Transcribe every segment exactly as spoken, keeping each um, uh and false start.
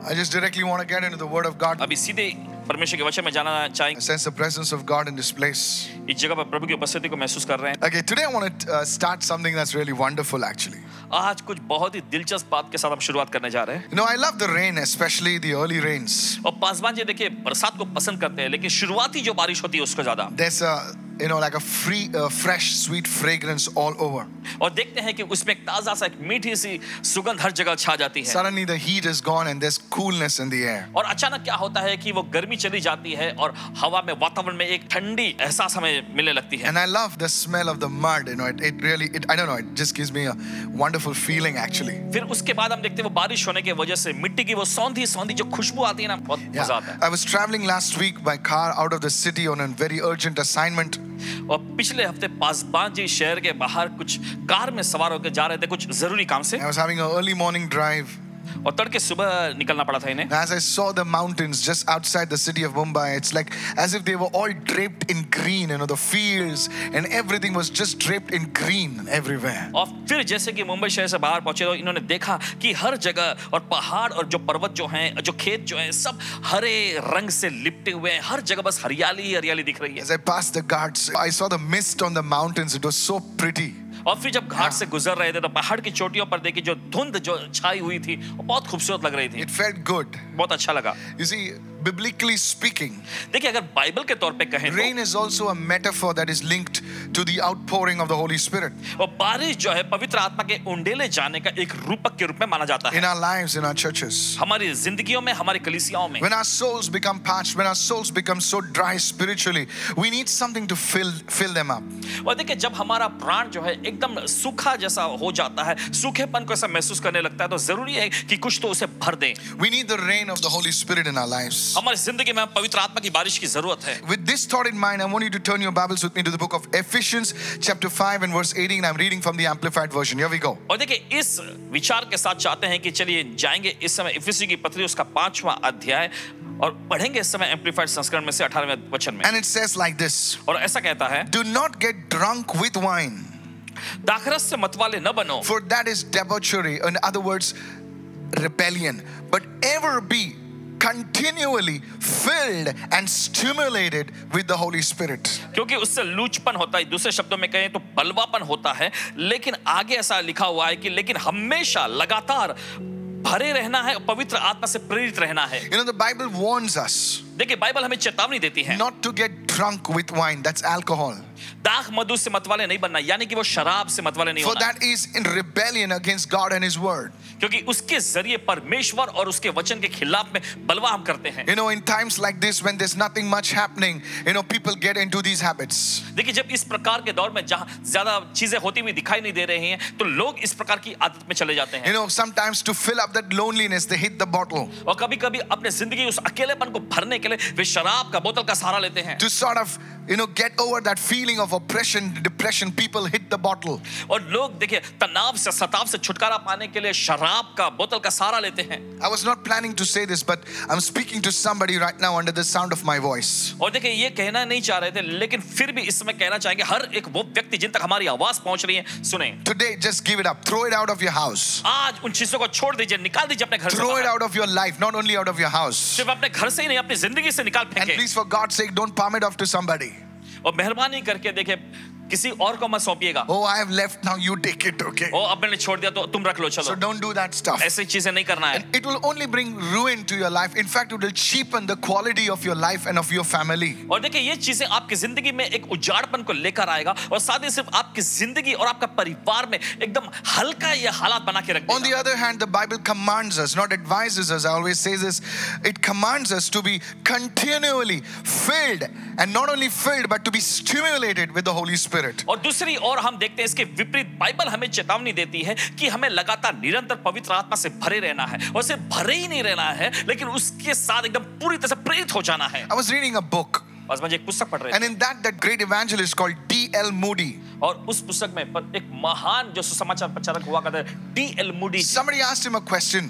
I just directly want to get into the Word of God. अभी सीधे परमेश्वर के वचन में जाना I चाहेंगे। sense the presence of God in this place. इस जगह पर प्रभु की उपस्थिति को महसूस कर रहे हैं। Okay, today I want to uh, start something that's really wonderful actually. आज कुछ बहुत ही दिलचस्प बात के साथ हम शुरुआत करने जा रहे हैं। You know, I love the rain, especially the early rains. और पासवान जी देखिए बरसात को पसंद करते हैं, लेकिन शुरुआती जो बारिश होती है उसको ज्यादा। There's a, you know, like a free, uh, fresh, sweet fragrance all over. और देखते हैं कि उसमें एक ताजा सा एक मीठी सी सुगंध हर जगह छा जाती है। Suddenly the heat is gone and there's coolness in the air. और अचानक क्या होता है कि वो गर्मी चली जाती है और हवा में, वातावरण में एक ठंडी एहसास हमें मिलने लगती है। And I love the smell of the mud. You know, it, it really, it, I don't know, it just gives me a wonderful feeling actually. फिर उसके बाद हम देखते हैं वो बारिश होने की वजह से मिट्टी की वो सौंधी सौंधी जो खुशबू आती है ना, बहुत मजा आता है। I was traveling last week by car out of the city on a very urgent assignment. और पिछले हफ्ते पासवान जी शहर के बाहर कुछ कार में सवार होकर जा रहे थे कुछ जरूरी काम से। I was having an early morning drive. और तड़के सुबह निकलना पड़ा था इन्हें। As I saw the mountains just outside the city of Mumbai, it's like as if they were all draped in green. You know, the fields and everything was just draped in green everywhere. और फिर जैसे कि मुंबई शहर से बाहर पहुंचे तो इन्होंने देखा कि हर जगह और पहाड़ और जो पर्वत जो हैं, जो खेत जो हैं, सब हरे रंग से लिपटे हुए हैं। हर जगह बस हरियाली ही हरियाली दिख रही है। As I passed the ghats, I saw the mist on the mountains. It was so pretty. और फिर जब घाट से गुजर रहे थे तो पहाड़ की चोटियों पर देखी जो धुंध जो छाई हुई थी वो बहुत खूबसूरत लग रही थी। It felt good. बहुत अच्छा लगा। You see, biblically speaking, देखिए अगर बाइबल के तौर पे कहें rain is also a metaphor that is linked to the outpouring of the Holy Spirit तो और बारिश जो है पवित्र आत्मा के उंडेले जाने का एक रूपक के रूप में माना जाता है in our lives, in our churches. हमारी जिंदगियों में, हमारी कलीसियाओं में। When our souls become parched, when our souls become so dry spiritually, we need something to fill fill them up. और देखिए जब हमारा प्राण जो है एकदम सूखा जैसा हो जाता है, सूखेपन को ऐसा महसूस करने लगता है, तो जरूरी है कि कुछ तो उसे भर दें। We need the rain of the Holy Spirit in our lives. हमारी जिंदगी में पवित्र आत्मा की बारिश की जरूरत है। With this thought in mind, I want you to turn your Bibles with me to the book of Ephesians, chapter five and verse eighteen. I'm reading from the Amplified Version. Here we go. और देखिए इस विचार के साथ चाहते हैं कि चलिए जाएंगे इस समय इफिसी की पत्री उसका पांचवां अध्याय और पढ़ेंगे इस समय एम्प्लीफाइड संस्करण में से अठारहवें वचन में। And it says like this. और ऐसा कहता है, Do not get drunk with wine, दाखरस से मतवाले न बनो, for that is debauchery. In other words, rebellion. But ever be continually filled and stimulated with the Holy Spirit. क्योंकि उससे लूचपन होता है। दूसरे शब्दों में कहें तो बलवापन होता है। लेकिन आगे ऐसा लिखा हुआ है कि लेकिन हमेशा लगातार भरे रहना है, पवित्र आत्मा से प्रेरित रहना है। You know, the Bible warns us देखिए बाइबल हमें चेतावनी देती है not to get drunk with wine. That's alcohol. दाख मधु से मतवाले नहीं बनना, यानी कि वो शराब से मतवाले नहीं For होना, that is in rebellion against God and His Word. क्योंकि उसके जरिए परमेश्वर और उसके वचन के खिलाफ में बलवा हम करते हैं। You know, in times like this when there's nothing much happening, you know, people get into these habits. देखिए जब इस प्रकार के दौर में जहां ज्यादा चीजें होती हुई दिखाई नहीं दे रही हैं, तो लोग इस प्रकार की आदत में चले जाते हैं। You know, sometimes to fill up that loneliness, they hit the bottle. और कभी-कभी अपने जिंदगी उस अकेलेपन को भरने के लिए वे शराब का बोतल का सहारा लेते हैं। To sort of, you know, get over that feeling of oppression, depression, people hit the bottle. और लोग देखिए तनाव से, सताव से छुटकारा पाने के लिए शराब का बोतल का सहारा लेते हैं। I was not planning to say this, but I'm speaking to somebody right now under the sound of my voice. और देखिए ये कहना नहीं चाह रहे थे, लेकिन फिर भी इस समय कहना चाहेंगे हर एक वो व्यक्ति जिन तक हमारी आवाज पहुंच रही है, सुने। Today, just give it up. Throw it out of your house. आज उन चीजों को छोड़ दीजिए, निकाल दीजिए अपने घर से Throw it बाहर। out of your life, not only out of your house. सिर्फ अपने घर से ही नहीं, अपनी जिंदगी से निकाल And फेंके। please, for God's sake, don't palm it off to somebody. और मेहरबानी करके देखिए किसी और को मत सौंपिएगा। Oh, I have left, now you take it, okay? ओ अब मैंने छोड़ दिया तो तुम रख लो, So चलो। don't do that stuff. ऐसी चीजें नहीं करना है। And it will only bring ruin to your life. In fact, it will cheapen the quality of your life and of your family. और देखिए ये चीजें आपकी जिंदगी में एक उजाड़पन को लेकर आएगा और साथ ही सिर्फ आपकी जिंदगी और आपका परिवार में एकदम हल्का ये हालात बना के रख On the देगा। other hand, the Bible commands us, not advises us. I always say this. It commands us to be continually filled, and not only filled, but to be stimulated with the Holy Spirit. और दूसरी और हम देखते हैं इसके विपरीत Bible हमें चेतावनी देती है कि हमें लगातार निरंतर पवित्र आत्मा से भरे रहना है, और सिर्फ भरे ही नहीं रहना है लेकिन उसके साथ एकदम पूरी तरह से प्रेरित हो जाना है। I was reading a book, बस मुझे एक पुस्तक पढ़ रहे and थे in that, that great evangelist called D L Moody. और उस पुस्तक में पर एक महान जो सुसमाचार प्रचारक हुआ करते D L Moody, Somebody asked him a question.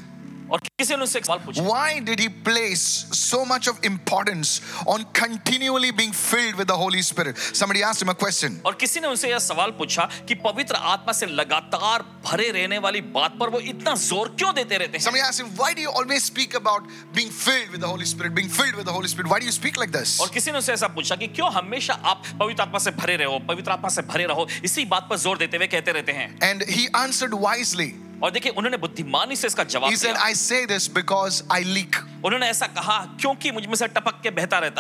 और किसी ने उससे एक सवाल पूछा, Why did he place so much of importance on continually being filled with the Holy Spirit? Somebody asked him a question. और किसी ने उनसे यह सवाल पूछा कि पवित्र आत्मा से लगातार भरे रहने वाली बात पर वो इतना जोर क्यों देते रहते हैं? Somebody asked him, why do you always speak about being filled with the Holy Spirit, being filled with the Holy Spirit? Why do you speak like this? और किसी ने उनसे ऐसा पूछा कि क्यों हमेशा आप पवित्र आत्मा से भरे रहो, पवित्र आत्मा से भरे रहो, इसी बात पर जोर देते हुए कहते रहते हैं? And he answered wisely. और देखिए उन्होंने बुद्धिमानी से इसका जवाब He said, दिया। I say this because I leak. उन्होंने ऐसा कहा क्योंकि मुझ में से टपक के बहता रहता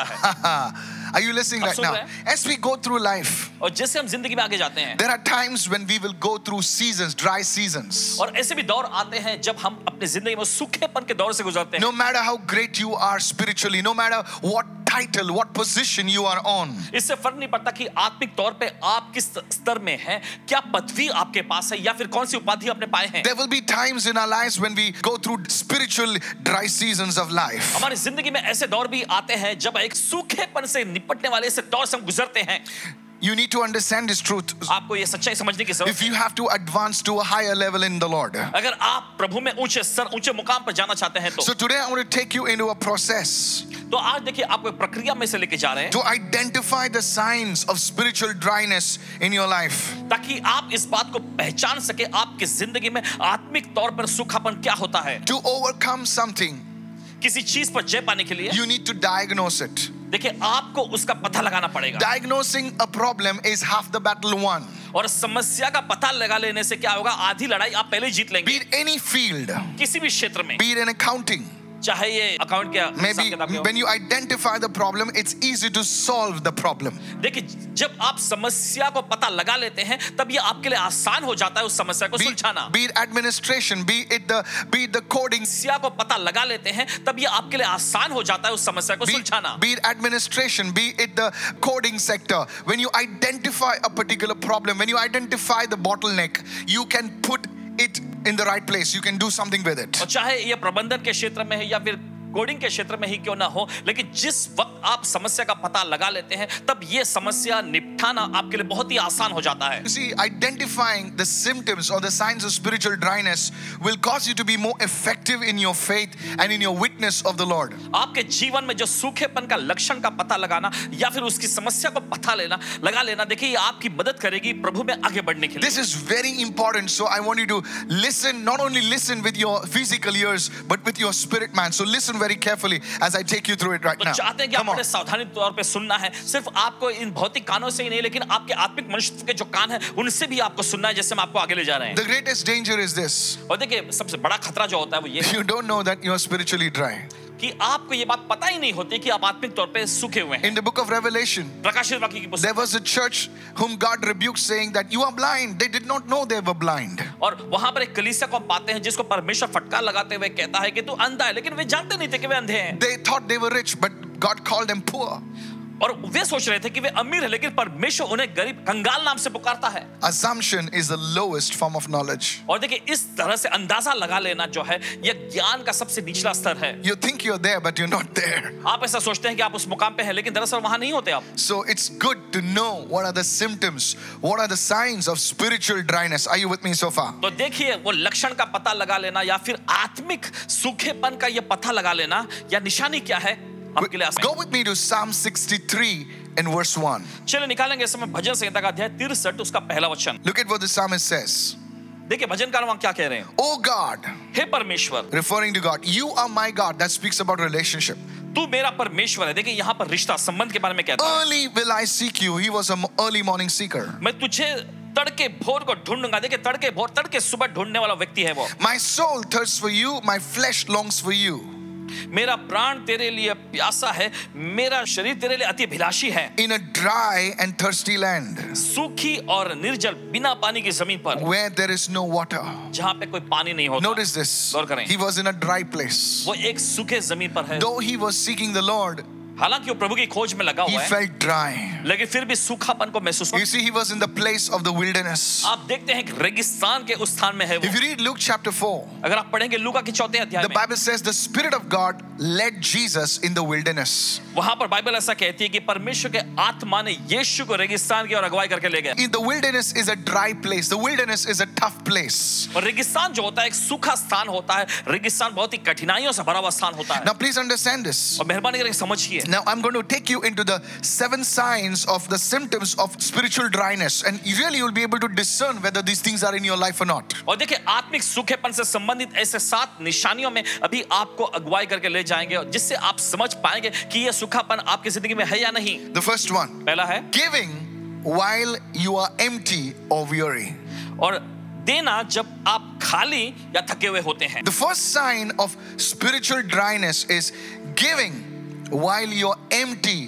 है। Are you listening आप right सुन now? रहे हैं? As we go through life, और जैसे हम जिंदगी में आगे जाते हैं, there are times when we will go through seasons, dry seasons. और ऐसे भी दौर आते हैं जब हम अपनी जिंदगी में सूखेपन के दौर से गुजरते हैं। No matter how great you are spiritually, no matter what title, what position you are on, इससे फर्क नहीं पड़ता कि आत्मिक तौर पे आप किस स्तर में हैं, क्या पदवी आपके पास है या फिर कौन सी उपाधि आपने पाए हैं। there will be times in our lives when we go through spiritual dry seasons of life. हमारी जिंदगी में ऐसे दौर भी आते हैं जब एक सूखेपन से निपटने वाले ऐसे दौर से हम गुजरते हैं। You need to understand this truth आपको ये सच्चाई समझने की जरूरत if you have to advance to a higher level in the Lord. है। अगर आप प्रभु में ऊंचे स्तर, ऊंचे मुकाम पर जाना चाहते हैं तो So today I want to take you into a process तो आज देखिए आपको एक प्रक्रिया में से लेके जा रहे हैं to identify the signs of spiritual dryness in your life. ताकि आप इस बात को पहचान सके आपकी जिंदगी में आत्मिक तौर पर सूखापन क्या होता है। To overcome something, किसी चीज पर जय पाने के लिए you need to diagnose it. देखिए आपको उसका पता लगाना पड़ेगा। Diagnosing a problem is half the battle won. और समस्या का पता लगा लेने से क्या होगा, आधी लड़ाई आप पहले ही जीत Be लेंगे। it any field, किसी भी क्षेत्र में, be it in accounting. चाहे ये अकाउंट के हिसाब Maybe किताब के हो। when you identify the problem, it's easy to solve the problem. देखिए जब आप समस्या को पता लगा लेते हैं तब ये आपके लिए आसान हो जाता है उस समस्या को Be, सुलझाना। be it administration, be it the be it the coding, समस्या को पता लगा लेते हैं तब ये आपके लिए आसान हो जाता है उस समस्या को be, सुलझाना। be it administration, be it the coding sector. When you identify a particular problem, when you identify the bottleneck, you can put it in the right place. You can do something with it. और चाहे ये प्रबंधन के क्षेत्र में है या फिर कोडिंग के क्षेत्र में ही क्यों ना हो, लेकिन जिस वक्त आप समस्या का पता लगा लेते हैं तब ये समस्या निपटाना आपके लिए बहुत ही आसान हो जाता है। You see, identifying the symptoms or the signs of spiritual dryness will cause you to be more effective in your faith and in your witness of the Lord. आपके जीवन में जो सूखेपन का लक्षण का पता लगाना या फिर उसकी समस्या को पता लेना लगा लेना, देखिए ये आपकी मदद करेगी प्रभु में आगे बढ़ने के लिए। This is very important. So I want you to listen, not only listen with your physical ears, but with your spirit man. So listen very carefully as I take you through it right तो now. चाहते हैं कि Come आप on. बड़े सावधानी तौर पे सुनना है। सिर्फ आपको इन भौतिक कानों से ही नहीं, लेकिन आपके आत्मिक मनुष्य के जो कान हैं उनसे भी आपको सुनना है, जैसे हम आपको आगे ले जा रहे हैं। The greatest danger is this. और देखिए सबसे बड़ा खतरा जो होता है वो ये है You don't know that you're spiritually dry. कि आपको ये बात पता ही नहीं होती कि आप आत्मिक तौर पे सूखे हुए हैं। In the book of Revelation, प्रकाशित वाक्य की there पुस्तक was a church whom God rebuked, saying that you are blind. They did not know they were blind. और वहां पर एक कलीसिया को हम पाते हैं जिसको परमेश्वर फटकार लगाते हुए कहता है कि तू अंधा है, लेकिन वे जानते नहीं थे कि वे अंधे हैं। They thought they were rich, but God called them poor. और वे सोच रहे थे कि वे अमीर है, लेकिन परमेश्वर उन्हें गरीब कंगाल नाम से पुकारता है। Assumption is the lowest form of knowledge. और देखिए इस तरह से अंदाजा लगा लेना जो है यह ज्ञान का सबसे निचला स्तर है। You think you're there, but you're not there. आप ऐसा सोचते हैं कि आप उस मुकाम पे हैं, लेकिन दरअसल वहां नहीं होते आप। So it's good to know what are the symptoms, what are the signs of spiritual dryness. Are you with me so far? तो देखिए वो लक्षण का पता लगा लेना या फिर आत्मिक सूखेपन का यह पता लगा लेना या निशानी क्या है आपके लिए आसान। Go with me to Psalm sixty-three and verse one. चलिए निकालेंगे इस समय भजन संहिता का अध्याय तिरसठ उसका पहला वचन। Look at what the psalmist says. देखिए भजनकार वहां क्या कह रहे हैं। Oh God, हे परमेश्वर, referring to God, you are my God. That speaks about relationship. तू मेरा परमेश्वर है। देखिए यहाँ पर रिश्ता संबंध के बारे में कहता है। Early will I seek you. He was an early morning seeker. मैं तुझे तड़के भोर को ढूंढूंगा। देखिए तड़के भोर, तड़के सुबह ढूंढने वाला व्यक्ति है वो। My soul thirsts for you. My flesh longs for you. मेरा प्राण तेरे लिए प्यासा है, मेरा शरीर तेरे लिए अति अभिलाषी है। In a dry and thirsty land सूखी और निर्जल बिना पानी की जमीन पर, where there is no water. जहाँ पे कोई पानी नहीं होता। Notice this. गौर करें। He was in a dry place. वो एक सूखे जमीन पर है। Though he was seeking the Lord, हालांकि वो प्रभु की खोज में लगा he हुआ है, felt dry. लेकिन फिर भी सूखापन को महसूस You हुआ। see, he was in the place of the wilderness. आप देखते हैं कि रेगिस्तान के उस स्थान में है वो। If you read Luke chapter four, अगर आप पढ़ेंगे लूका के चौथे अध्याय the में, Bible says the Spirit of God led Jesus in the wilderness. वहां पर बाइबल ऐसा कहती है कि परमेश्वर के आत्मा ने यीशु को रेगिस्तान की ओर अगुवाई करके ले गया। In the wilderness is a dry place. The wilderness is a tough place. और रेगिस्तान जो होता है एक सूखा स्थान होता है, रेगिस्तान बहुत ही कठिनाइयों से भरा हुआ स्थान होता है। Now please understand this. और मेहरबानी करके समझिए, Now I'm going to take you into the seven signs of the symptoms of spiritual dryness, and really you'll be able to discern whether these things are in your life or not. और देखिए आत्मिक सूखेपन से संबंधित ऐसे सात निशानियों में अभी आपको अगुवाई करके ले जाएंगे, और जिससे आप समझ पाएंगे कि यह सूखापन आपकी जिंदगी में है या नहीं। The first one, पहला है giving while you are empty or weary. और देना जब आप खाली या थके हुए होते हैं। The first sign of spiritual dryness is giving while you're empty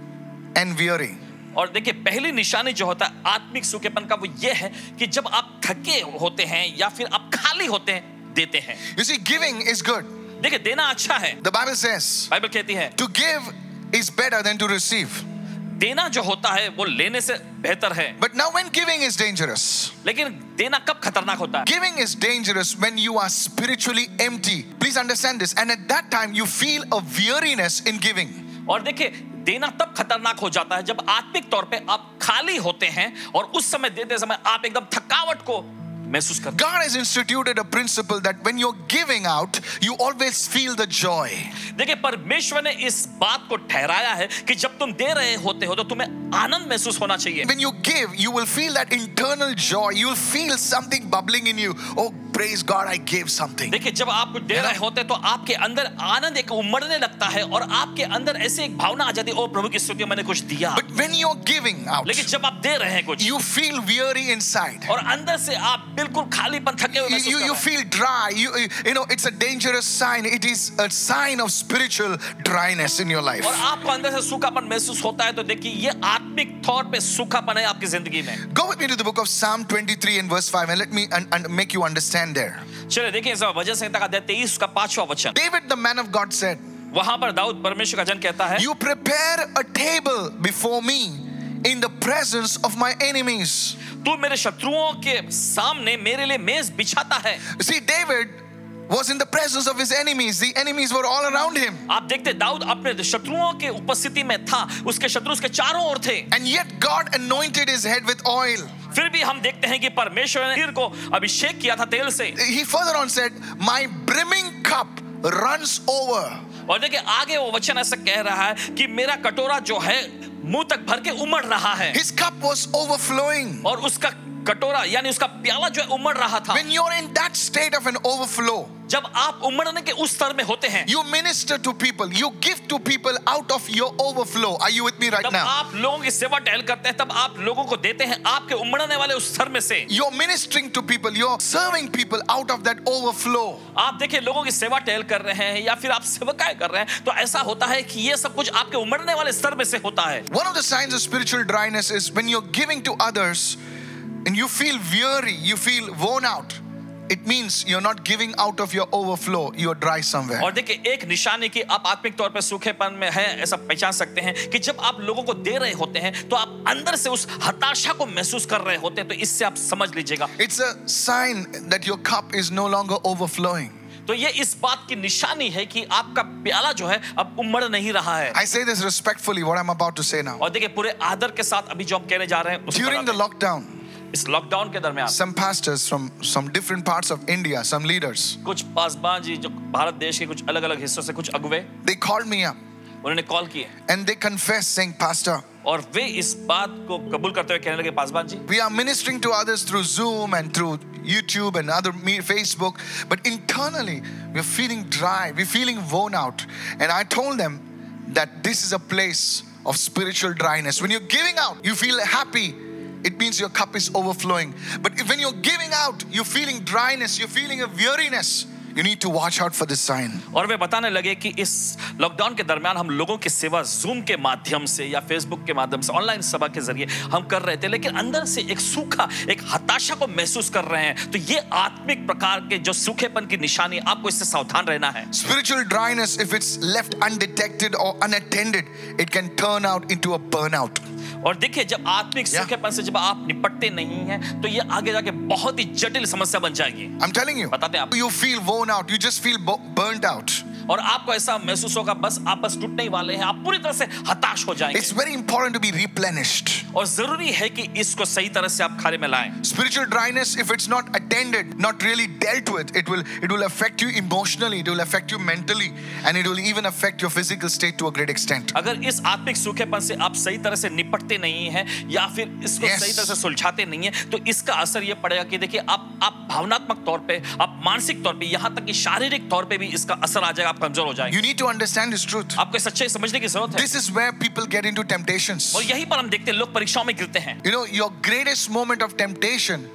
and weary. और देखिए पहली निशानी जो होता है आत्मिक सूखेपन का वो ये है कि जब आप थके होते हैं या फिर आप खाली होते हैं, देते हैं। You see, giving is good. देखिए देना अच्छा है। The Bible says बाइबल कहती है to give is better than to receive. देना जो होता है वो लेने से बेहतर है। But now when giving is dangerous, लेकिन देना कब खतरनाक होता है? giving is dangerous when you are spiritually empty. Please understand this. And at that time you feel a weariness in giving. और देखिए देना तब खतरनाक हो जाता है जब आत्मिक तौर पे आप खाली होते हैं और उस समय देते समय आप एकदम थकावट को महसूस करते हैं। God has instituted a principle that when you're giving out, you always feel the joy. देखिए परमेश्वर ने इस बात को ठहराया है कि जब तुम दे रहे होते हो तो तुम्हें आनंद महसूस होना चाहिए। When you give, you will feel that internal joy. You will feel something bubbling in you. Oh, praise God, I gave something. देखिए जब आप कुछ दे रहे होते हैं तो आपके अंदर आनंद एक उमड़ने लगता है और आपके अंदर ऐसे एक भावना आ जाती है, ओ प्रभु की स्तुति, मैंने कुछ दिया। But when you're giving out, लेकिन जब आप दे रहे हैं कुछ you feel weary inside. और अंदर से आप बिल्कुल खालीपन थके हुए You, महसूस you, कर you रहे हैं। feel dry. You, you know, it's a dangerous sign. It is a sign of spiritual dryness in your life. और आपको अंदर से सूखापन महसूस होता है तो देखिए ये आत्मिक तौर पे सूखापन है आपकी जिंदगी में। Go with me to the book of Psalm twenty-three and verse five and let me and, and make you understand there. चलिए देखिए इस वचन संहिता का अध्याय तेईस का पांचवा वचन, David, the man of God, said, वहां पर दाऊद परमेश्वर का जन कहता है, You prepare a table before me in the presence of my enemies. तू मेरे शत्रुओं के सामने मेरे लिए मेज बिछाता है। See, David was in the presence of his enemies. The enemies were all around him. आप देखते दाऊद अपने शत्रुओं के उपस्थिति में था, उसके शत्रु उसके चारों ओर थे। And yet God anointed his head with oil. फिर भी हम देखते हैं कि परमेश्वर ने सिर को अभिषेक किया था तेल से। He further on said, My brimming cup runs over. और देखिए आगे वो वचन ऐसा कह रहा है कि मेरा कटोरा जो है मुंह तक भर के उमड़ रहा है। His cup was overflowing. और उसका कटोरा यानी उसका प्याला जो है उमड़ रहा था। When you're in that state of an overflow, जब आप उमड़ने के उस स्तर में होते हैं, you minister to people, you give to people out of your overflow. Are you with me right तब now? आप लोगों की सेवा टहल करते हैं, तब आप लोगों को देते हैं आपके उमड़ने वाले उस स्तर में से। You're ministering to people, you're serving people out of that overflow. आप देखिए लोगों की सेवा टहल कर रहे हैं या फिर आप सेवकाई कर रहे हैं, तो ऐसा होता है कि ये सब कुछ आपके उमड़ने वाले स्तर में से होता है। One of the signs of spiritual dryness is when you're giving to others and you feel weary, you feel worn out. It means you're not giving out of your overflow, you're dry somewhere. और देखिए एक निशानी कि आप आत्मिक तौर पर सूखेपन में हैं ऐसा पहचान सकते हैं कि जब आप लोगों को दे रहे होते हैं तो आप अंदर से उस हताशा को महसूस कर रहे होते हैं, तो इससे आप समझ लीजिएगा It's a sign that your cup is no longer overflowing. तो ये इस बात की निशानी है कि आपका प्याला जो है अब उमड़ नहीं रहा है। I say this respectfully, what I'm about to say now. और देखिए पूरे आदर के साथ अभी जो हम कहने जा रहे हैं उसको During the बताते हैं। lockdown, इस लॉकडाउन के दरमियान some pastors from some different parts of India, some leaders, कुछ पासबान जी जो भारत देश के कुछ अलग अलग हिस्सों से कुछ अगुवे they called me up उन्होंने कॉल किए and they confessed saying, Pastor, और वे इस बात को कबूल करते हुए कहने लगे, पासबान जी we are ministering to others through Zoom and through YouTube and other me- Facebook, but internally we're feeling dry, we're feeling worn out. And I told them that this is a place of spiritual dryness. When you're giving out, you feel happy. It means your cup is overflowing. But if when you're giving out, you're feeling dryness, you're feeling a weariness, You need to watch out for this sign. और वे बताने लगे कि इस lockdown के दरमियान हम लोगों की सेवा जूम के माध्यम से या फेसबुक के माध्यम से ऑनलाइन सभा के जरिए हम कर रहे थे, लेकिन अंदर से एक सूखा, एक हताशा को महसूस कर रहे हैं। तो ये आत्मिक प्रकार के जो सूखेपन की निशानी, आपको इससे सावधान रहना है। Spiritual dryness, if it's left undetected or unattended, it can turn out into a burnout. और देखिए, जब आत्मिक Yeah. सूखेपन से जब आप निपटते नहीं हैं तो ये आगे जाके बहुत ही जटिल समस्या बन जाएगी। I'm telling you. बताते हैं आप। You feel worn out. You just feel bo- burnt out. और आपको ऐसा महसूस होगा बस आप बस टूटने ही वाले हैं, आप पूरी तरह से हताश हो जाएंगे। It's very important to be replenished. और जरूरी है कि इसको सही तरह से आप खाने में लाएं। Spiritual dryness, if it's not attended, not really dealt with, it will it will affect you emotionally, it will affect you mentally, and it will even affect your physical state to a great extent. अगर इस आत्मिक सूखेपन से आप सही तरह से निपटते नहीं हैं या फिर इसको Yes. सही तरह से सुलझाते नहीं हैं, तो इसका असर ये पड़ेगा कि देखिए आप आप भावनात्मक तौर पे, आप मानसिक तौर पे, यहाँ तक कि शारीरिक तौर पे भी इसका असर आ जाएगा, आप कमजोर हो जाएंगे। You need to understand this truth. आपको सच्चाई समझने की जरूरत है। This is where people get into temptations. और यहीं पर हम देखते हैं लोग परीक्षाओं में गिरते हैं। You know, your greatest moment of temptation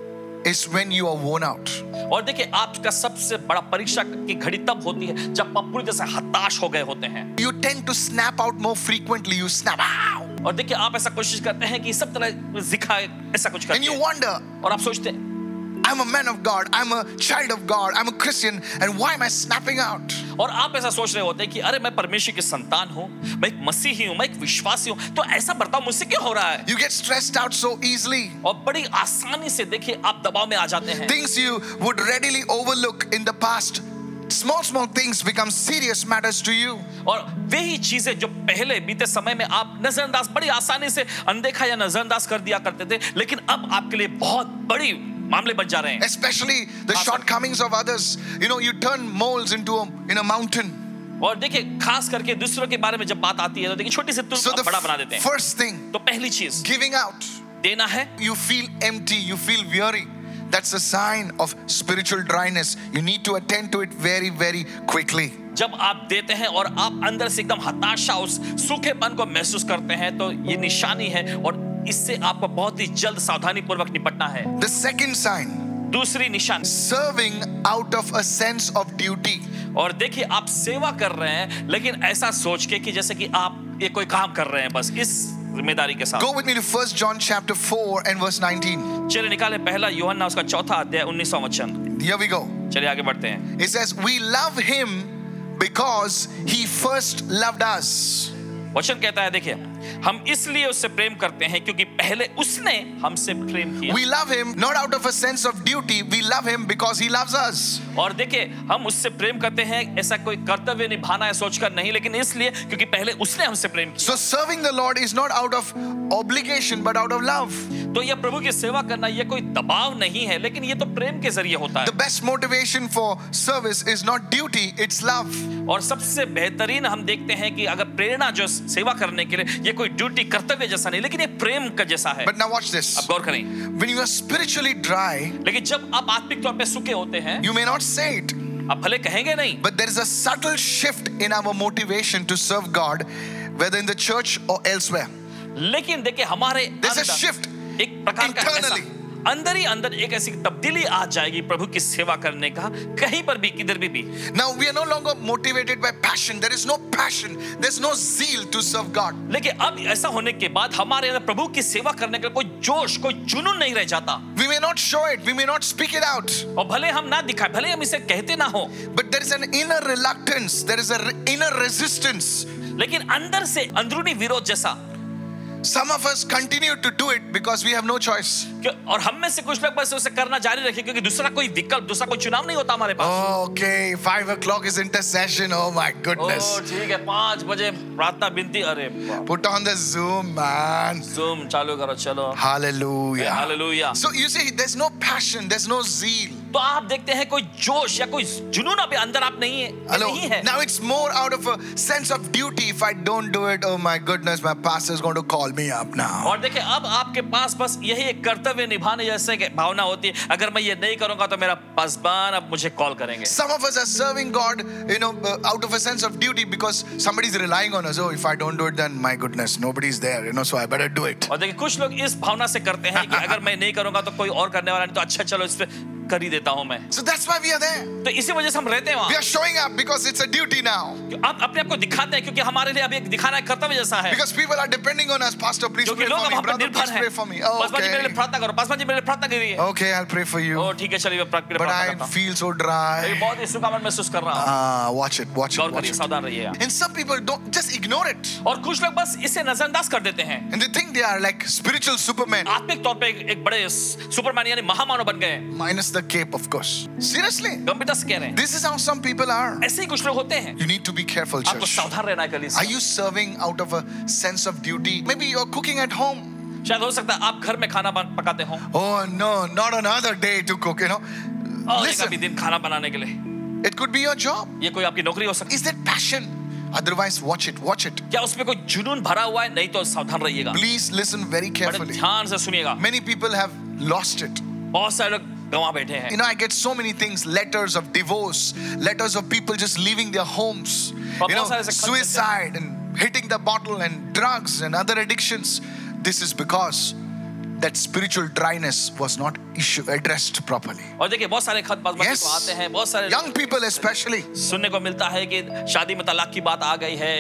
is when you are worn out. और देखिए, आपका सबसे बड़ा परीक्षा की घड़ी तब होती है जब आप पूरी तरह से हताश हो गए होते हैं। You tend to snap out more frequently. You snap out. और देखिए, आप ऐसा कोशिश करते हैं कि सब तरह दिखाए, ऐसा कुछ And करते you हैं। wonder, और आप सोचते हैं, I'm a man of God, I'm a child of God, I'm a Christian, and why am I snapping out? और आप ऐसा सोच रहे होते हैं कि अरे मैं परमेश्वर की संतान हूँ, मैं एक मसीही हूँ, मैं एक विश्वासी हूँ, तो ऐसा बर्ताव मुझसे क्यों हो रहा है? You get stressed out so easily. और बड़ी आसानी से देखिए आप दबाव में आ जाते हैं। Things you would readily overlook in the past, small, small things become serious matters to you. और वही चीजें जो पहले बीते समय में आप नजरअंदाज, बड़ी आसानी से अनदेखा या नजरअंदाज कर दिया करते थे, लेकिन अब आपके लिए बहुत बड़ी मामले बन जा रहे हैं। Especially the Awesome. shortcomings of others. You know, you turn moles into a, in a mountain. और देखिए, खास करके दूसरों के बारे में जब बात आती है तो देखिए छोटी सी तुलना So the बड़ा बना देते f- हैं। first thing, तो पहली चीज giving out. देना है। You feel empty, you feel weary. That's a sign of spiritual dryness. You need to attend to it very, very quickly. जब आप देते हैं और आप अंदर से एकदम हताशा, उस सूखेपन को महसूस करते हैं, तो ये निशानी है और इससे आपको बहुत ही जल्द सावधानी पूर्वक निपटना है। The second sign, दूसरी निशानी, serving out of a sense of duty. और देखिए आप सेवा कर रहे हैं लेकिन ऐसा सोच के कि जैसे कि आप ये कोई काम कर रहे हैं, बस इस जिम्मेदारी के साथ। Go with me to First John chapter four and verse nineteen. चलिए निकाले पहला यूहन्ना उसका चौथा अध्याय उन्नीसवां वचन। Here we go. चलिए आगे बढ़ते हैं। It says, we love him because he first loved us. वचन कहता है, देखिए, हम इसलिए उससे प्रेम करते हैं क्योंकि पहले उसने हमसे प्रेम किया। We love him not out of a sense of duty. We love him because he loves us. और देखिए, हम उससे प्रेम करते हैं ऐसा कोई कर्तव्य निभाना है सोचकर नहीं, लेकिन इसलिए क्योंकि पहले उसने हमसे प्रेम किया। So serving the Lord is not out of obligation but out of love. तो यह प्रभु की सेवा करना ये कोई दबाव नहीं है, लेकिन ये तो प्रेम के जरिए होता है। The best motivation for service is not duty, it's love. और सबसे बेहतरीन हम देखते हैं कि अगर प्रेरणा जो सेवा करने के लिए, ये कोई ड्यूटी कर्तव्य जैसा नहीं, लेकिन ये प्रेम का जैसा है। But now watch this. अब गौर करें, When you are spiritually dry, लेकिन जब आप आत्मिक तौर पे सूखे होते हैं, you may not say it, आप भले कहेंगे नहीं, but there is a subtle shift in our motivation to serve God, whether in the church or elsewhere. लेकिन देखिए हमारे There's a अंदर shift एक प्रकार का ऐसा, internally. अंदर ही अंदर एक ऐसी तब्दीली आ जाएगी प्रभु की सेवा करने का, कहीं पर भी, किधर भी भी। Now we are no longer motivated by passion. There is no passion. There's no zeal to serve God. लेकिन अब ऐसा होने के बाद हमारे अंदर प्रभु की सेवा करने का कोई जोश, कोई जुनून नहीं रह जाता। We may not show it. We may not speak it out. और भले हम ना दिखाए, भले हम इसे कहते ना हो, But there is an inner reluctance. There is an inner resistance. लेकिन अंदर से अंदरूनी विरोध जैसा। Some of us continue to do it because we have no choice. क्यों- और हम में से कुछ लोग बस उसे करना जारी रखें क्योंकि दूसरा कोई विकल्प, दूसरा कोई चुनाव नहीं होता हमारे पास। Oh, okay, five o'clock is intercession. Oh my O goodness. ठीक है, पाँच बजे प्रार्थना विनती, अरे Put on the Zoom, man. Zoom चालू करो, चलो। Hallelujah. Hallelujah. So you see, there's no passion, there's no zeal. तो आप देखते हैं कोई जोश या कोई जुनून अभी अंदर आप नहीं है, Hello. नहीं है। Now it's more out of a sense of duty. If I don't do it, oh my goodness, my pastor is going to call me up now. और देखिए अब आपके पास बस यही एक कर्तव्य निभाने जैसे कि भावना होती है, अगर मैं ये नहीं करूंगा तो मेरा पासबान अब मुझे कॉल करेंगे। Some of us are serving God, you know, uh, out of a sense of duty because somebody's relying on us. Oh, if I don't do it, then my goodness, nobody's there, you know, so I better do it. और देखिए कुछ लोग इस भावना से करते हैं कि अगर मैं नहीं करूंगा तो कोई और करने वाला नहीं, तो अच्छा चलो इस पे कर ही देता हूं मैं। So that's why we are there. तो इसी वजह से हम रहते हैं We वहां। are showing up because it's a duty now. आप अपने आप को दिखाते हैं क्योंकि हमारे लिए अब एक दिखाना एक कर्तव्य जैसा है। Because people are depending on us. Pastor, please क्योंकि pray लोग for अब me. हम पर Brother, निर्भर please हैं। pray for me. Oh, Paswan ji मेरे लिए okay. प्रार्थना करो, पासवान जी मेरे लिए प्रार्थना करिए। Okay, I'll pray for you. ओ ठीक है, चलिए मैं प्रा- But प्रार्थना I करता हूं। feel so मैं dry. बहुत ही सुखावन महसूस कर रहा हूं। Ah, watch it, watch Gaur it, watch करिए, it. सावधान रहिए। And some people don't just ignore it. और कुछ लोग बस इसे नजरअंदाज कर देते हैं। And they think they are like spiritual supermen. आत्मिक तौर पे एक, एक बड़े सुपरमैन यानी महामानव बन गए। Minus the cape, of course. Seriously. गंभीरता से कह रहे हैं। This is how some people are. ऐसे ही कुछ लोग होते हैं। You need to be careful, आपको church. सावधान रहना है कलीसिया। Are you serving out of a sense of duty? Maybe you're cooking at home. शायद हो सकता है आप घर में खाना बन- पकाते हो। Oh no, not another day to cook, you know. और एक अभी Listen, दिन खाना बनाने के लिए। it could be your job. ये कोई आपकी नौकरी हो सकती है। Is that passion? Otherwise, watch it, watch it. क्या उसमें कोई जुनून भरा हुआ है? नहीं तो सावधान रहिएगा। Please listen very बड़े carefully. ध्यान से सुनिएगा। Many people have lost it. बहुत सारे लोग गंवा बैठे हैं। You know, I get so many things, letters of divorce, letters of people just leaving their homes, और you know, बहुत सारे ऐसे खत मिलते हैं। suicide and hitting the bottle and drugs and other addictions. This is because that spiritual dryness was not issue, addressed properly. और देखिए बहुत सारे खत पासवान जी Yes. को आते हैं, बहुत सारे Young people especially. सुनने को मिलता है कि शादी में तलाक की बात आ गई है,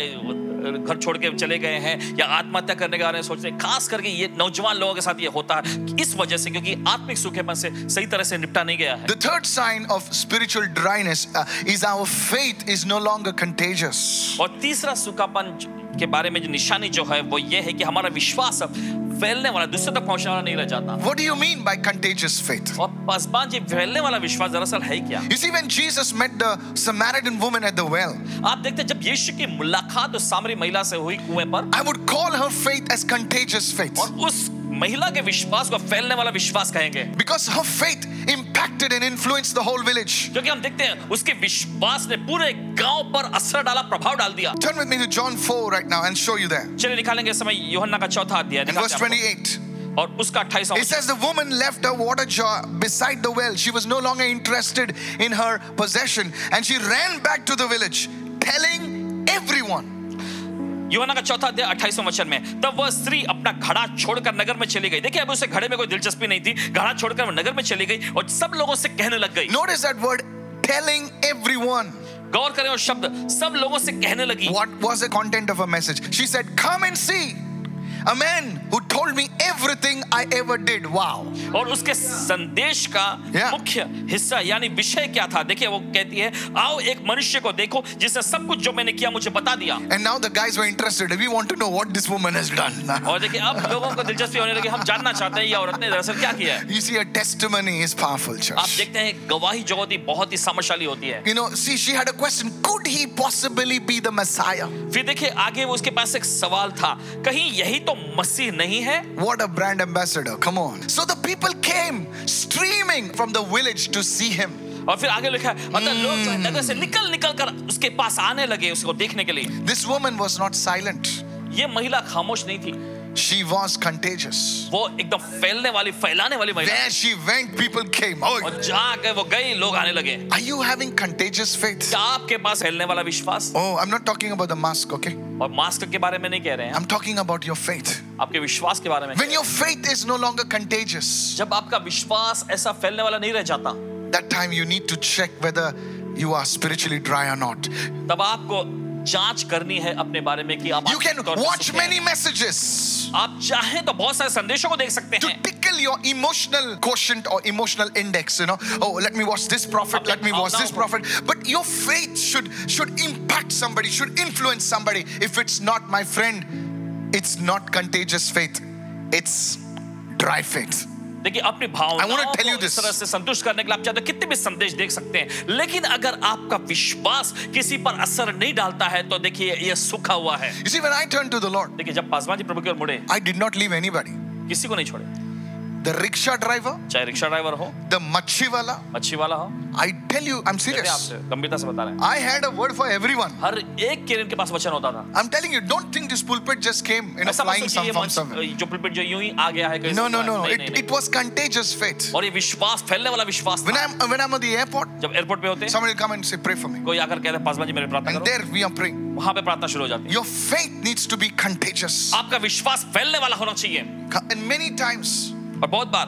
घर छोड़ के चले गए हैं या आत्महत्या करने के बारे में सोच रहे हैं। खास करके ये नौजवान लोगों के साथ ये होता है इस वजह से क्योंकि आत्मिक सूखेपन से सही तरह से निपटा नहीं गया है। The third sign of spiritual dryness uh, is our faith is no longer contagious. और तीसरा सूखापन के बारे में जो निशानी जो है वो ये है कि हमारा विश्वास अब फैलने वाला, दूसरे तक पहुंचने वाला नहीं रह जाता। What do you mean by contagious faith? और पासवान जी फैलने वाला विश्वास दरअसल है क्या? You see, when Jesus met the Samaritan woman at the well, आप देखते हैं जब यीशु की मुलाकात उस सामरी महिला से हुई कुएं पर, I would call her faith as contagious faith. और उस महिला के विश्वास को फैलने वाला विश्वास कहेंगे। Because her faith impacted and influenced the whole village. क्योंकि हम देखते हैं उसके विश्वास ने पूरे गांव पर असर डाला, प्रभाव डाल दिया। Turn with me to John four right now and show you there. चलिए निकालेंगे इस समय यूहन्ना का चौथा अध्याय In दिखाते verse हैं आपको। twenty-eight, और उसका अट्ठाईसवां it says the woman left her water jar beside the well. She was no longer interested in her possession and she ran back to the village, telling everyone. यूहन्ना का चौथा अध्याय अट्ठाईसवां वचन में, तब वह स्त्री अपना घड़ा छोड़कर नगर में चली गई। देखिए अब उसे घड़े में कोई दिलचस्पी नहीं थी, घड़ा छोड़कर वो नगर में चली गई और सब लोगों से कहने लग गई। Notice that word, telling everyone. गौर करें और शब्द सब लोगों से कहने लगी। What was the content of her message? She said, come and see a man who told me everything I ever did. Wow. और उसके संदेश का Yeah. मुख्य हिस्सा यानी विषय क्या था? देखिए वो कहती है, आओ एक मनुष्य को देखो जिसने सब कुछ जो मैंने किया मुझे बता दिया। And now the guys were interested. We want to know what this woman has done. और देखिए अब लोगों को दिलचस्पी होने लगी, हम जानना चाहते हैं ये औरत ने दरअसल क्या किया है। You see, a testimony is powerful, आप church. देखते हैं गवाही जो होती बहुत ही सामर्थ्यशाली होती है। You know, see, she had a question. Could he possibly be the Messiah? फिर देखिए आगे वो उसके पास एक सवाल था, कहीं यही तो मसीह नहीं है? What a brand ambassador. Come on. So the people came streaming from the village to see him. और फिर आगे लिखा है, मतलब लोग जो है नगर से निकल निकल कर उसके पास आने लगे उसको देखने के लिए। This woman was not silent. ये महिला खामोश नहीं थी, She was contagious. वो एकदम फैलने वाली, फैलाने वाली महिला। Where she went, people came. Oh, और जहाँ गए वो गई, लोग आने लगे। are you having contagious faith? क्या आपके पास फैलने वाला विश्वास? Oh, I'm not talking about the mask, okay? और मास्क के बारे में नहीं कह रहे हैं, I'm talking about your faith. आपके विश्वास के बारे में। When your faith is no longer contagious, जब आपका विश्वास ऐसा फैलने वाला नहीं रह जाता, that time you need to check whether you are spiritually dry or not. तब आपको जांच करनी है अपने बारे में कि आप You can आत्मिक तौर पे watch सूखे हैं। many messages आप चाहें तो बहुत सारे संदेशों को देख सकते to हैं। tickle your emotional quotient or emotional index, you know. Oh, let me watch this prophet, let me watch this prophet. But your faith should should impact somebody, should influence somebody. If it's not, my friend, it's not contagious faith. It's dry faith. देखिए अपनी I want to भावनाओं tell you को this. इस तरह से संतुष्ट करने के लिए आप चाहते हो कितने भी संदेश देख सकते हैं, लेकिन अगर आपका विश्वास किसी पर असर नहीं डालता है तो देखिए ये सूखा हुआ है। You see, when I turned to the Lord, देखिए जब पासवान जी प्रभु की ओर मुड़े, I did not leave anybody. किसी को नहीं छोड़े, The rickshaw driver, चाहे रिक्शा ड्राइवर हो, the machi wala. मच्छी वाला हो, I tell you, I'm कहते हैं serious. आपसे गंभीरता से बता रहे हैं, I had a word for everyone. हर एक के इनके पास वचन होता था। I'm telling you, don't think this pulpit just came, you know, ऐसा मत flying सोचिए some ये from मंच somewhere. जो पुलपिट जो यूं ही आ गया है कहीं No, से no, हुआ है। no, no. नहीं, It, नहीं, it was contagious faith. नहीं। और ये विश्वास फैलने वाला विश्वास When था। I'm when I'm at the airport, जब एयरपोर्ट पे होते somebody will come and say, pray for me. कोई आकर कहते हैं पासवान जी मेरे प्रार्थना And करो, there we are praying. वहां पे प्रार्थना शुरू हो जाती है। Your faith needs to be contagious. आपका विश्वास फैलने वाला होना चाहिए। And many times, और बहुत बार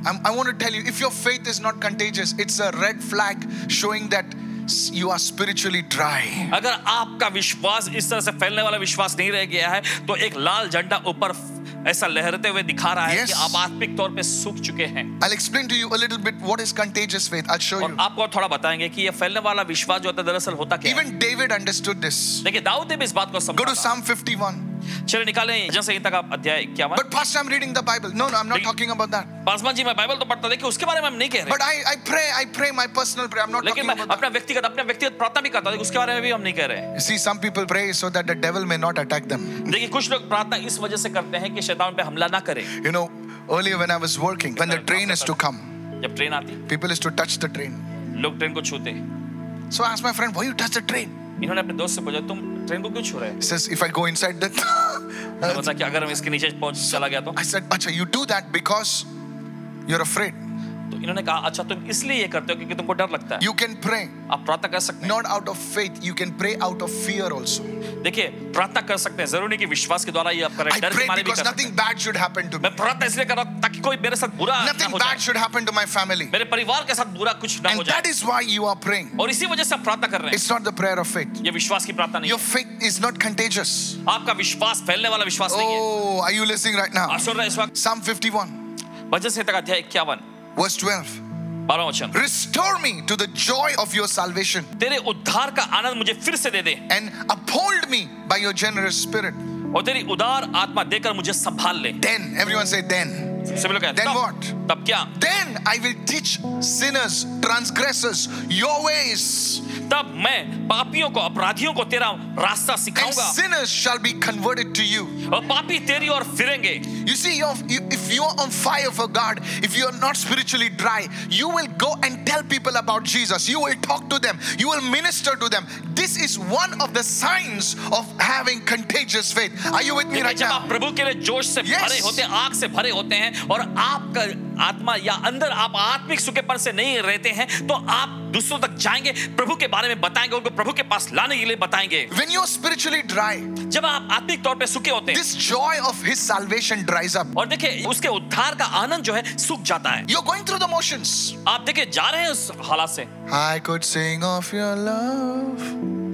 I'm, I want to tell you, if your faith is not contagious, it's a red flag showing that s- you are spiritually dry. अगर आपका विश्वास इस तरह से फैलने वाला विश्वास नहीं रह गया है तो एक लाल झंडा ऊपर ऐसा लहरते हुए दिखा रहा है Yes. कि आप आत्मिक तौर पे सूख चुके हैं। I'll explain to you a little bit what is contagious faith. I'll show और you. आपको थोड़ा बताएंगे कि ये फैलने वाला विश्वास जो होता है दरअसल होता क्या है। Even David understood this. देखिए दाऊद ने भी इस बात को Go to समझा। Psalm fifty-one. चलिए निकालें जन संहिता का अध्याय इक्यावन। But Pastor, I'm reading the Bible. No, no, I'm not Lekin- talking about that. Paswan ji मैं बाइबल तो पढ़ता देखिए उसके बारे में हम नहीं कह रहे। But I, I pray, I pray my personal prayer. I'm not लेकिन talking मैं about that. अपना व्यक्तिगत अपने व्यक्तिगत प्रार्थना भी करता हूं उसके बारे में भी हम नहीं कह रहे। You see, some people pray so that the devil may not attack them. देखिए कुछ लोग प्रार्थना इस वजह से करते हैं कि शैतान पे हमला ना करे। You know, earlier when I was working, when the train is to come, जब ट्रेन आती people used to touch the train. लोग ट्रेन को छूते। So I asked my friend, why you touch the train? इन्होंने अपने दोस्त से पूछा तुम ट्रेन को क्यों छू रहे हैं? He says, if I go inside the... मैंने बताया कि अगर हम इसके नीचे पहुंच चला गया तो I said, Acha, you do that because you're afraid. तो इन्होंने कहा अच्छा तुम इसलिए ये करते हो क्योंकि तुमको डर लगता है। You can pray, आप प्रार्थना कर सकते हैं। not out of faith. You can pray out of fear also. देखिए प्रार्थना कर सकते हैं जरूरी नहीं कि विश्वास के द्वारा ये आप करें। I डर के pray मारे भी because कर सकते nothing हैं। bad should happen to me. मैं प्रार्थना इसलिए कर रहा हूं ताकि कोई मेरे साथ बुरा ना Nothing हो bad जाए। should happen to my family. मेरे परिवार के साथ बुरा कुछ ना हो And जाए। that is why you are praying. और इसी वजह से आप प्रार्थना कर रहे हैं। It's not the prayer of faith. ये विश्वास की प्रार्थना नहीं Your है। faith is not contagious. आपका विश्वास फैलने वाला विश्वास नहीं है। Oh, are you listening right now? आप सुन रहे हैं इस वक्त? Psalm fifty-one, भजन संहिता का अध्याय इक्यावन verse twelve. बारहवां वचन। Restore me to the joy of your salvation तेरे उद्धार का आनंद मुझे फिर से दे दे and uphold me by your generous spirit. और तेरी उदार आत्मा देकर मुझे संभाल ले। Then, everyone say then. सभी लोग कहते हैं, Then तब- what? तब क्या? Then I will teach sinners, transgressors, your ways. तब मैं पापियों को अपराधियों को तेरा रास्ता And सिखाऊंगा sinners shall be converted to you. और पापी तेरी ओर फिरेंगे। You see, you're, you, if you're on fire for God, if you're not spiritually dry, you will go and tell people about Jesus. You will talk to them. You will minister to them. This is one of the signs of having contagious faith. Are you with me देखिए, right जब आप now? प्रभु के लिए जोश से Yes. भरे होते हैं, आग से भरे होते हैं और आपका आत्मा या अंदर आप आत्मिक सूखेपन से नहीं रहते हैं तो आप दूसरों तक जाएंगे, प्रभु के बारे में बताएंगे, उनको प्रभु के पास लाने के लिए बताएंगे। When you're spiritually dry, जब आप आत्मिक तौर पे सूखे होते हैं this joy of His salvation dries up. और देखिए उसके उद्धार का आनंद जो है सूख जाता है। You're going through the motions. आप देखिए जा रहे हैं उस हालात से। I could sing of your love.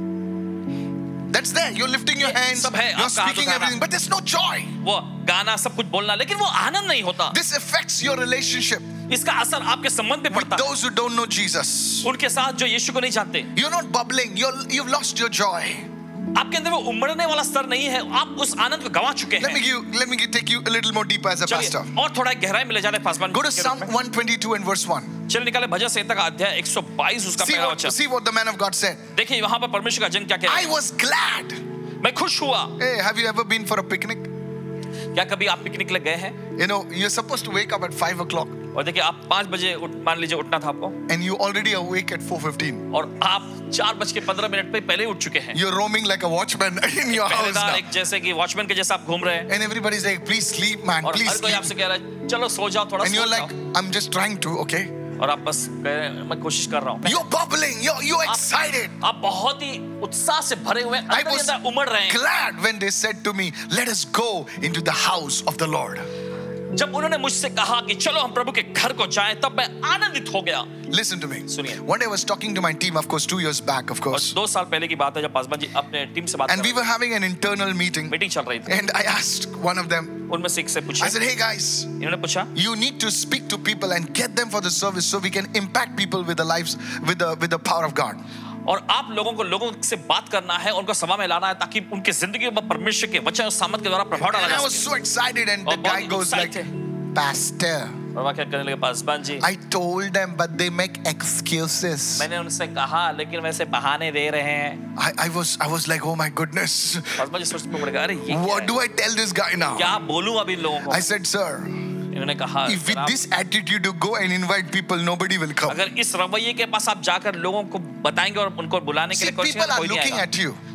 That's there. You're lifting your hands. सब है, You're आपका हाथ speaking उठाना। everything, but there's no joy. वो गाना सब कुछ बोलना लेकिन वो आनंद नहीं होता। This affects your relationship इसका असर आपके संबंध पे with पड़ता है those who don't know Jesus. उनके साथ जो यीशु को नहीं जानते। You're not bubbling. You're, you've lost your joy. आपके अंदर वो उमड़ने वाला स्तर नहीं है, आप उस आनंद को गंवा चुके Let me हैं। give you, let me take you a little more deeper as a pastor. चलिए और थोड़ा गहराई में ले जाते हैं पासवान Go to के Psalm रूप में। one twenty-two and verse one. चलिए निकाले भजन संहिता का अध्याय एक सौ बाईस उसका See पहला what, वचन। see what the man of God said. देखिए वहां पर परमेश्वर का जन क्या कह रहा I है। was glad. मैं खुश हुआ। Hey, have you ever been for a picnic? क्या कभी आप पिकनिक लग गए हैं? You know, you're supposed to wake up at five o'clock और देखिए आप पाँच बजे उठ, मान लीजिए उठना था आपको and you already awake at four fifteen. और आप चार बज के पंद्रह मिनट पे पहले उठ चुके हैं। You're roaming like a watchman in your house पहरेदार now. एक जैसे कि वॉचमैन के जैसे आप घूम रहे हैं And everybody's like, please sleep, man, और please हर कोई sleep. आपसे कह रहा है चलो सो जाओ थोड़ा And सो you're जाओ like, I'm just trying to, okay? और आप बस कह रहे हैं मैं कोशिश कर रहा हूँ। You're bubbling, you're, you're आप- excited. आप बहुत ही उत्साह से भरे हुए हैं, I अंदर ही was अंदर उमड़ रहे हैं। glad when they said to me, let us go into the house of the Lord. जब उन्होंने मुझसे कहा कि चलो हम प्रभु के घर को जाएं तब मैं आनंदित हो गया। Listen to me. सुनिए। One day I was talking to my team, of course, two years back, of और course. दो साल पहले की बात है जब पासवान जी अपने टीम से बात And कर we रहे were having an internal meeting. थे, मीटिंग चल रही थी। And I asked one of them, उनमें से एक से पूछा, I said, hey guys, इन्होंने पूछा you need to speak to people and get them for the service so we can impact people with the lives, with the, with the power of God. और आप लोगों को लोगों से बात करना है, उनको सभा में लाना है ताकि उनकी जिंदगी में परमेश्वर के वचन और सामर्थ के द्वारा प्रभाव डाला And जा I was सके। so excited, and the और बहुत guy ही goes उत्साहित like, थे। Pastor, और वह क्या करने लगे Paswan ji, I told them, but they make excuses. मैंने उनसे कहा लेकिन वैसे बहाने दे रहे हैं। I, I was I was like, oh my goodness, Paswan ji सोचने पड़ गया, अरे ये क्या what है? do I tell this guy now? क्या बोलूं अब इन लोगों को? I said, sir, इन्होंने कहा if with "जनाब, this attitude you go and invite people, nobody will come. अगर इस रवैये के पास आप जाकर लोगों को बताएंगे और उनको बुलाने के See, लिए कोशिश people करेंगे, are कोई नहीं looking आएगा। at you.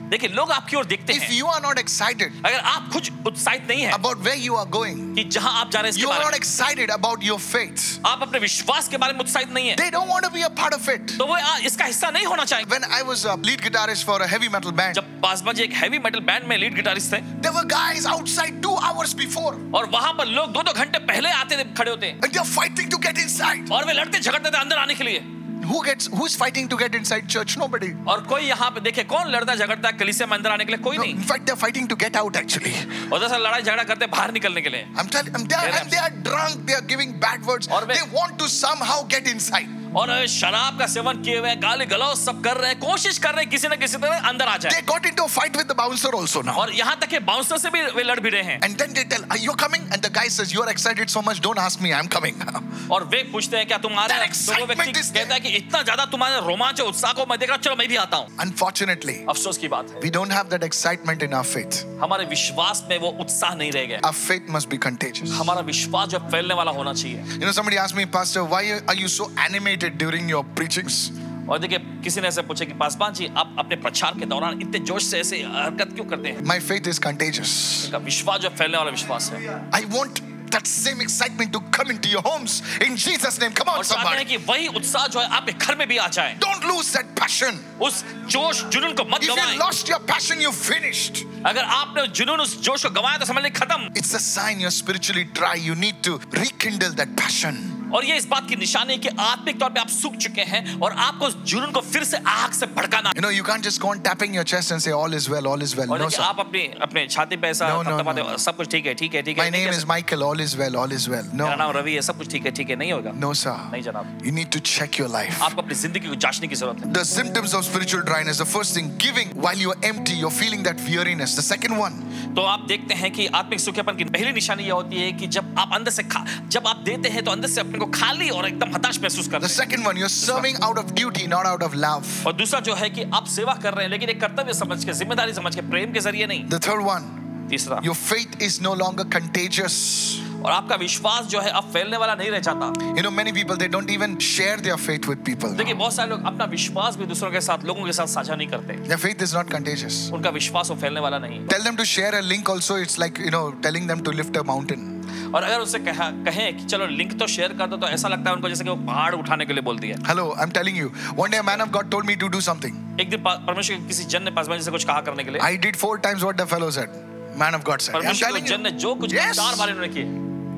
देखिए लोग आपकी ओर देखते If हैं, you are not excited अगर आप कुछ उत्साहित नहीं है about where you are going, कि जहां आप जा रहे हैं इसके you are बारे not में, excited about your faith, आप अपने विश्वास के बारे में उत्साहित नहीं है, they don't want to be a part of it. तो वो आ, इसका हिस्सा नहीं होना चाहिए। When I was a lead guitarist for a heavy metal band, जब पासवान जी एक हैवी मेटल बैंड में लीड गिटारिस्ट थे, there were guys outside two hours before और वहां पर लोग दो दो घंटे पहले आते थे, खड़े होते, and they're fighting to get inside. और वे लड़ते झगड़ते थे अंदर आने के लिए। Who gets, who's fighting to get inside church? Nobody. और कोई यहाँ पे देखे कौन लड़ता झगड़ता है कलीसिया में अंदर आने के लिए? कोई No, नहीं। in fact, they're fighting to get out actually. और दरअसल लड़ाई झगड़ा करते हैं बाहर निकलने के लिए। I'm telling them, they are, and they are drunk, they are giving bad words. और वे- They want to somehow get inside. और शराब का सेवन किए हुए हैं, गाली गलौज सब कर रहे हैं, कोशिश कर रहे हैं किसी न किसी तरह अंदर आ They जाए। got into a fight with the bouncer also now. और यहाँ तक कि बाउंसर से भी वे लड़ भी रहे हैं। And then they tell, are you coming? And the guy says, you're excited so much, don't ask me, I'm coming. और वे पूछते हैं क्या तुम आ रहे That हैं? तो वो व्यक्ति excitement is there. कहता है कि इतना ज्यादा तुम्हारे रोमांच और उत्साह को मैं देख रहा हूं, चलो मैं भी आता हूँ। Unfortunately, अफसोस की बात है, we don't have that excitement in our faith. हमारे विश्वास में वो उत्साह नहीं रह गया। Our faith must be contagious. हमारा विश्वास जो फैलने वाला होना चाहिए। You know, somebody asked me, Pastor, why are you so animated during your preachings? और देखिए किसी ने ऐसे पूछा कि पासवान जी आप अपने प्रचार के दौरान इतने जोश से ऐसे हरकत क्यों करते हैं? My faith is contagious. इनका विश्वास जो फैलने वाला विश्वास है। I want that same excitement to come into your homes in Jesus' name. Come on, और चाहते हैं somebody. कि वही उत्साह जो है आपके घर में भी आ जाए। Don't lose that passion. उस जोश जुनून को मत If you गवाएं। lost your passion, you finished. अगर आपने जुनून उस जोश को गवाया तो समझ लें खत्म। It's a sign you're spiritually dry. You need to rekindle that passion. और ये इस बात की निशानी है कि आत्मिक तौर पे आप सूख चुके हैं और आपको उस जुनून को फिर से आग से भड़काना। You know, you can't just go on tapping your chest and say, all is well, all is well. और No, देखिए sir. आप अपने अपने छाती पे ऐसा No, no, थपथपाते no, हो, सब कुछ ठीक है ठीक है ठीक है। My name is Michael, all is well, all is well. मेरा No, नाम रवि है, सब कुछ ठीक है ठीक है, नहीं होगा। no, sir. नहीं जनाब, You need to check your life. आपको अपनी जिंदगी को जांचने की जरूरत है। The symptoms of spiritual dryness, the first thing, giving while you're empty, you're feeling that weariness. The second one, तो आप देखते हैं कि आत्मिक सूखेपन की पहली निशानी यह होती है कि जब आप अंदर से खा जब आप देते हैं तो अंदर से अपने को खाली और एकदम हताश महसूस करते the हैं। second one, you're serving out of duty, not out of love. और दूसरा जो है कि आप सेवा कर रहे हैं लेकिन एक कर्तव्य समझ के, जिम्मेदारी समझ के, प्रेम के जरिए नहीं। The third one, तीसरा, your faith is no longer contagious. और आपका विश्वास जो है अब फैलने वाला नहीं रह जाता। You know, many people, they don't even share their faith with people. देखिए बहुत सारे लोग अपना विश्वास भी दूसरों के साथ, लोगों के साथ साझा नहीं करते। Their faith is not contagious. उनका विश्वास वो फैलने वाला नहीं। Tell them to share a link also. It's like, you know, telling them to lift a mountain. और अगर उससे कहा कहें कि चलो लिंक तो शेयर कर दो तो ऐसा लगता है उनको जैसे कि वो पहाड़ उठाने के लिए बोल दिया। Hello, I'm telling you. One day a man of God told me to do something. एक दिन पा- परमेश्वर के किसी जन ने पासवान जी से कुछ कहा करने के लिए। I did four times what the fellow said. Man of God said. I'm परमेश्वर के telling जन ने you. जो कुछ Yes. चार बार इन्होंने किए।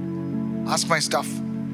Ask my stuff.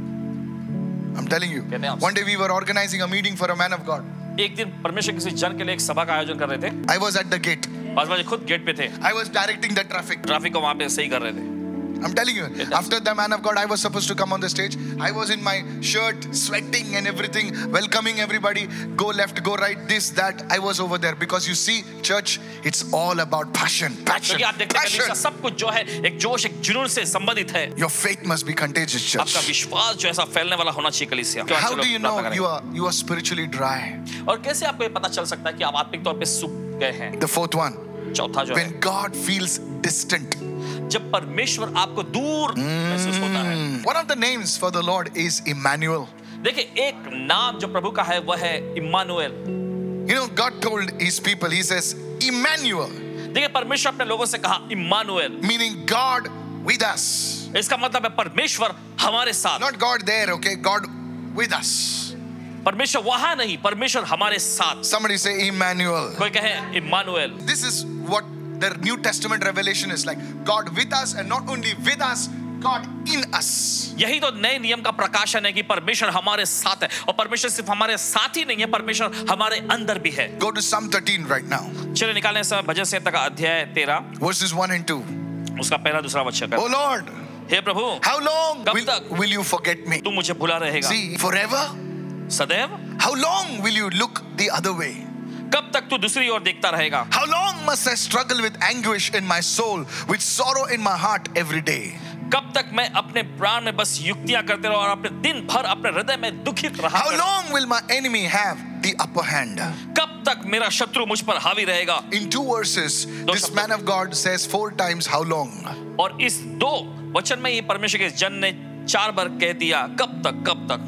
I'm telling you. कहते हैं आपसे। One day we were organizing a meeting for a man of God. एक दिन परमेश्वर किसी जन के लिए एक सभा का आयोजन कर रहे थे। I was at the gate. Paswan ji खुद गेट पे थे, I was directing the traffic. Traffic को वहां पे सही कर रहे थे। I'm telling you. Yes. After the man of God, I was supposed to come on the stage. I was in my shirt, sweating and everything, welcoming everybody. Go left, go right, this, that. I was over there because you see, church, it's all about passion. Passion. क्योंकि आप देखते हैं Passion. कि सब कुछ जो है एक जोश, एक जुनून से संबंधित है। Your faith must be contagious, church. आपका विश्वास जो ऐसा फैलने वाला होना चाहिए कलीसिया। How do you know you are you are spiritually dry? और कैसे आपको ये पता चल सकता है कि आप आत्मिक तौर पे सूख गए हैं? The fourth one, चौथा जो है, when God feels distant. जब परमेश्वर आपको दूर महसूस होता है। One of the names for the Lord is Emmanuel. देखिए एक नाम जो प्रभु का है वह है Emmanuel. You know, God told his people, he says, Emmanuel, देखिए परमेश्वर अपने लोगों से कहा Emmanuel, meaning God with us. इसका मतलब है परमेश्वर हमारे साथ। Not God there, okay? God with us. परमेश्वर वहां नहीं, परमेश्वर हमारे साथ। Somebody say Emmanuel. कोई कहे Emmanuel. This is what the New Testament revelation is like. God with us, and not only with us, God in us. यही तो नए नियम का प्रकाशन है कि परमेश्वर हमारे साथ है, और परमेश्वर सिर्फ हमारे साथ ही नहीं है, परमेश्वर हमारे अंदर भी है। Go to Psalm thirteen right now. चलिए निकालें समय भजन संहिता का अध्याय तेरह, Verses one and two. उसका पहला दूसरा वचन। Oh Lord, hey Prabhu, how long कब will, तक? will you forget me? तू मुझे भुला रहेगा See, forever? सदैव? How long will you look the other way? कब तक तू दूसरी ओर देखता रहेगा? How long must I struggle with anguish in my soul, with sorrow in my heart every day? कब तक मैं अपने प्राण में बस युक्तियां करते रहूं और अपने दिन भर अपने हृदय में दुखित रहा How करूं? long will my enemy have the upper hand? कब तक मेरा शत्रु मुझ पर हावी रहेगा? In two verses, दो this शब्दों man of God says four times, how long? और इस दो वचन में ये परमेश्वर के जन ने चार बार कह दिया, कब तक, कब तक?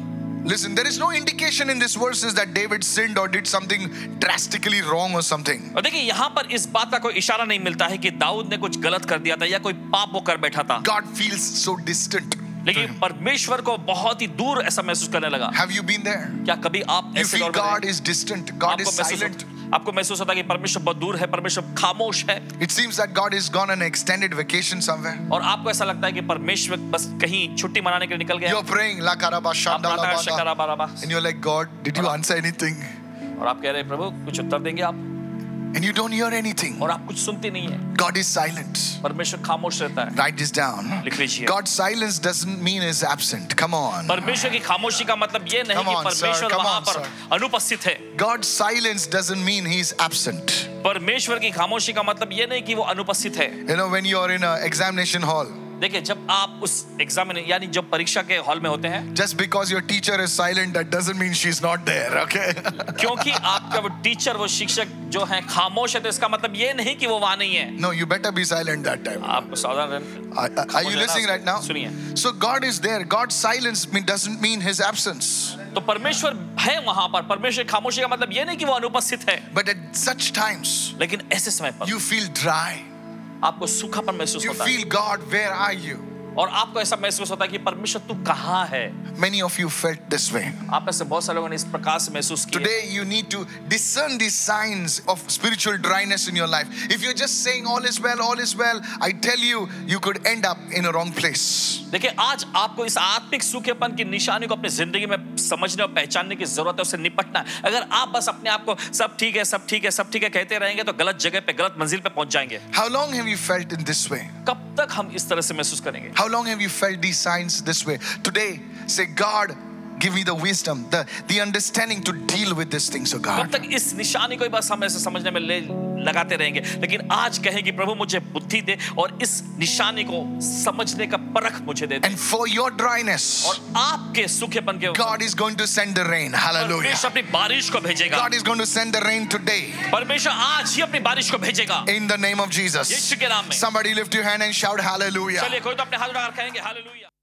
Listen, there is no indication in these verses that David sinned or did something drastically wrong or something. और देखिए यहाँ पर इस बात का कोई इशारा नहीं मिलता है कि दाऊद ने कुछ गलत कर दिया था या कोई पाप वो कर बैठा था, God feels so distant. लेकिन परमेश्वर को बहुत ही दूर ऐसा महसूस करने लगा। Have you been there? क्या कभी आप You ऐसे feel दौर में God रहे? is distant. God आपको is महसूस silent. होता- आपको महसूस होता है कि परमेश्वर बहुत दूर है, परमेश्वर खामोश है, It seems that God is gone on an extended vacation somewhere. और आपको ऐसा लगता है कि परमेश्वर बस कहीं छुट्टी मनाने के लिए निकल गया। You're praying, La karaba आप shanda la प्रार्थना bada. शकारा बाराबा, And you're like, God, did you answer anything? और आप कह रहे हैं प्रभु कुछ उत्तर देंगे आप, And you don't hear anything. और आप कुछ सुनते नहीं है। God is silent. परमेश्वर खामोश रहता है। Write this down. लिख लीजिए। God's silence doesn't mean he's absent. Come on. परमेश्वर की खामोशी का मतलब ये नहीं Come कि on, sir. परमेश्वर Come वहां on, पर sir. अनुपस्थित है। God's silence doesn't mean he's absent. परमेश्वर की खामोशी का मतलब ये नहीं कि वो अनुपस्थित है। You know, when you're in an examination hall, देखिए जब आप उस एग्जाम यानी जब परीक्षा के हॉल में होते हैं, just because your teacher is silent, that doesn't mean she's not there, okay? क्योंकि आपका वो टीचर वो शिक्षक जो है खामोश है, तो इसका मतलब ये नहीं कि वो वहां नहीं है। No, you better be silent that time. आपको सावधान रहना। Are, are you listening right now? सुनिए। So God is there. God's silence mean- doesn't mean his absence. तो परमेश्वर है वहां पर, परमेश्वर की खामोशी का मतलब ये नहीं कि वो अनुपस्थित है, But at such times, लेकिन ऐसे समय पर you feel dry. आपको सूखापन महसूस You होता है, feel, God, where are you? और आपको ऐसा महसूस होता है कि परमेश्वर तू कहाँ है। Many of you felt this way. आप में से बहुत सारे लोगों ने इस प्रकार से महसूस किया। Today you need to discern these signs of spiritual dryness in your life. If you're just saying all is well, all is well, I tell you, you could end up in a wrong place. देखिए आज आपको इस आत्मिक सूखेपन की निशानी को अपनी जिंदगी में समझने और पहचानने की जरूरत है, उससे निपटना है। अगर आप बस अपने आप को सब ठीक है सब ठीक है सब ठीक है कहते रहेंगे तो गलत जगह पे गलत मंजिल पे पहुंच जाएंगे। How long have you felt in this way? कब तक हम इस तरह से महसूस करेंगे? How long have you felt these signs this way? Today, say, God, give me the wisdom, the, the understanding to deal with these things, oh कब God. तक इस निशानी को ही बस हम ऐसे समझने में ले लगाते रहेंगे? लेकिन आज कहे कि प्रभु मुझे बुद्धि दे और इस निशानी को समझने का परख मुझे दे दे। And for your dryness, और आपके सूखेपन के God is going to send the rain. Hallelujah. परमेश्वर अपनी बारिश को भेजेगा। God is going to send the rain today. परमेश्वर आज ही अपनी बारिश को भेजेगा In the name of Jesus. यीशु के नाम में। Somebody lift your hand and shout hallelujah. चलिए कोई तो अपने हाथ उठाकर कहेंगे हालेलुया।